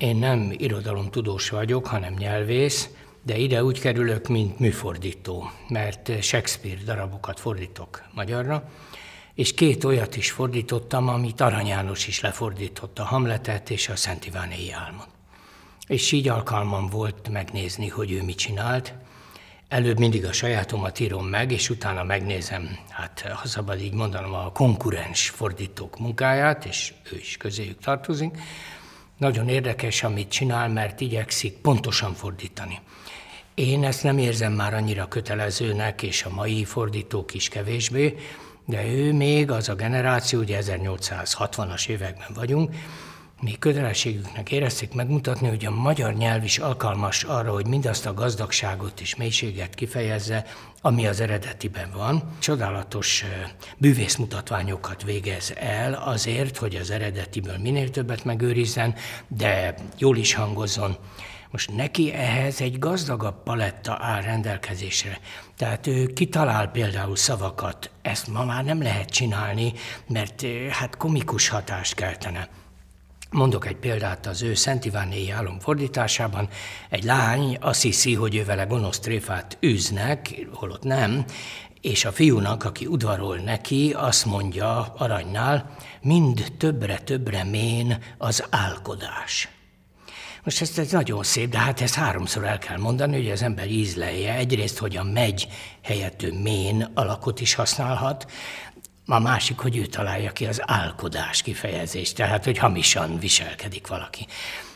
Én nem irodalomtudós vagyok, hanem nyelvész, de ide úgy kerülök, mint műfordító, mert Shakespeare darabokat fordítok magyarra, és 2 olyat is fordítottam, amit Arany János is lefordított, a Hamletet és a Szent Iván-éji álmot. És így alkalmam volt megnézni, hogy ő mit csinált. Előbb mindig a sajátomat írom meg, és utána megnézem, ha szabad így mondanom, a konkurens fordítók munkáját, és ő is közéjük tartozik. Nagyon érdekes, amit csinál, mert igyekszik pontosan fordítani. Én ezt nem érzem már annyira kötelezőnek, és a mai fordítók is kevésbé, de ő még, az a generáció, ugye 1860-as években vagyunk, még kötelességüknek érezték megmutatni, hogy a magyar nyelv is alkalmas arra, hogy mindazt a gazdagságot és mélységet kifejezze, ami az eredetiben van. Csodálatos bűvészmutatványokat végez el azért, hogy az eredetiből minél többet megőrizzen, de jól is hangozzon. Most neki ehhez egy gazdagabb paletta áll rendelkezésre. Tehát ő kitalál például szavakat, ezt ma már nem lehet csinálni, mert komikus hatást keltene. Mondok egy példát, az ő Szent Iván-éji álom fordításában egy lány azt hiszi, hogy ő vele gonosz tréfát űznek, holott nem, és a fiúnak, aki udvarol neki, azt mondja Aranynál, mind többre mén az álkodás. Most ez nagyon szép, de ezt 3-szor el kell mondani, hogy az ember ízlelje. Egyrészt, hogy a megy helyett ő mén alakot is használhat, a másik, hogy ő találja ki az álkodás kifejezést, tehát, hogy hamisan viselkedik valaki.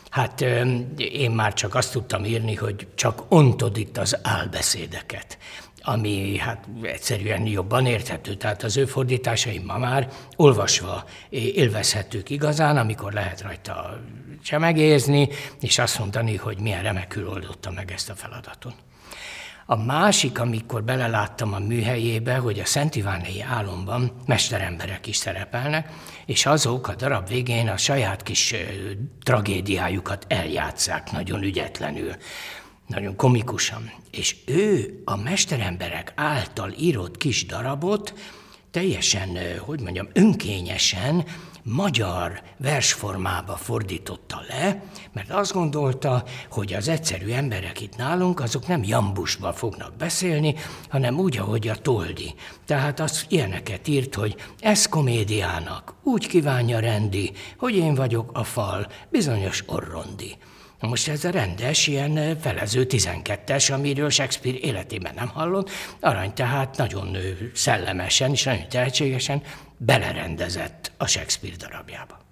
Én már csak azt tudtam írni, hogy csak ontod itt az álbeszédeket, ami egyszerűen jobban érthető. Tehát az ő fordításaim ma már olvasva élvezhetők igazán, amikor lehet rajta csemegézni, és azt mondani, hogy milyen remekül oldotta meg ezt a feladatot. A másik, amikor beleláttam a műhelyébe, hogy a Szent Iván-éji álomban mesteremberek is szerepelnek, és azok a darab végén a saját kis tragédiájukat eljátsszák nagyon ügyetlenül, nagyon komikusan. És ő a mesteremberek által írott kis darabot teljesen, önkényesen, magyar versformába fordította le, mert azt gondolta, hogy az egyszerű emberek itt nálunk, azok nem jambusba fognak beszélni, hanem úgy, ahogy a Toldi. Tehát az ilyeneket írt, hogy ez komédiának úgy kívánja rendi, hogy én vagyok a fal, bizonyos orrondi. Na most ez a rendes, ilyen felező 12-es, amiről Shakespeare életében nem hallott, Arany tehát nagyon szellemesen és nagyon tehetségesen belerendezett a Shakespeare darabjába.